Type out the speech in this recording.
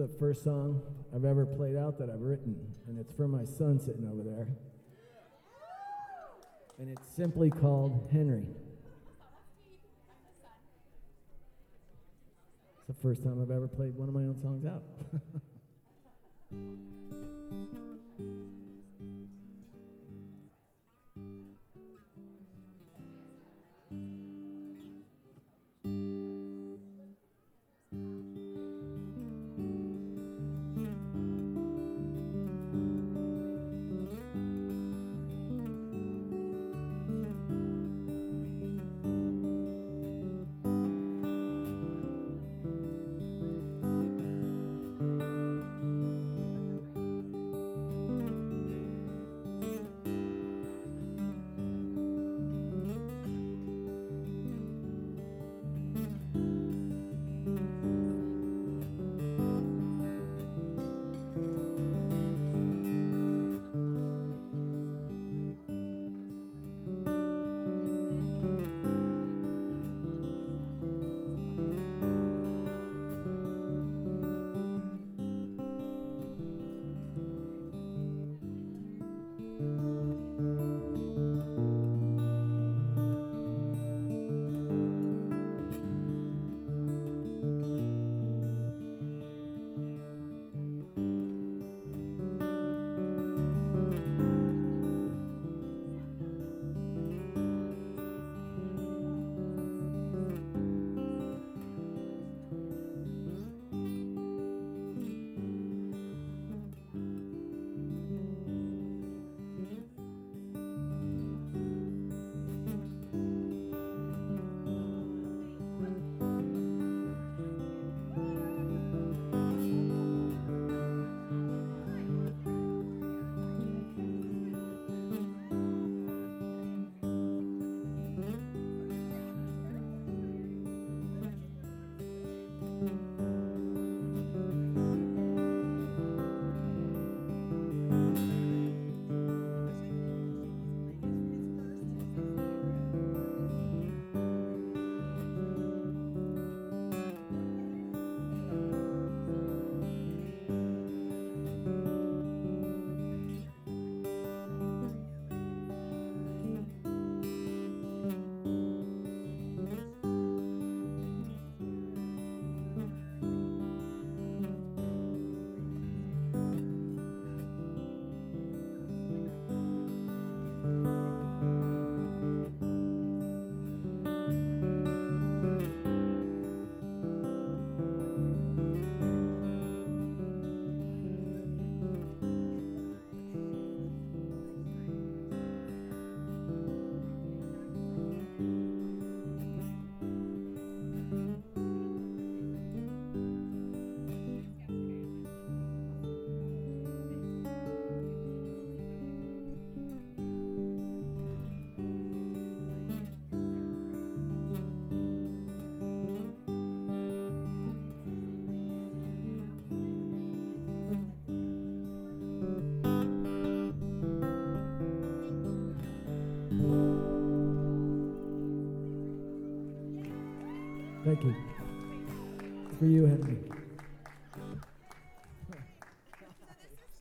the first song I've ever played out that I've written, and it's for my son sitting over there. And it's simply called Henry. It's the first time I've ever played one of my own songs out. Thank you. For you, Henry.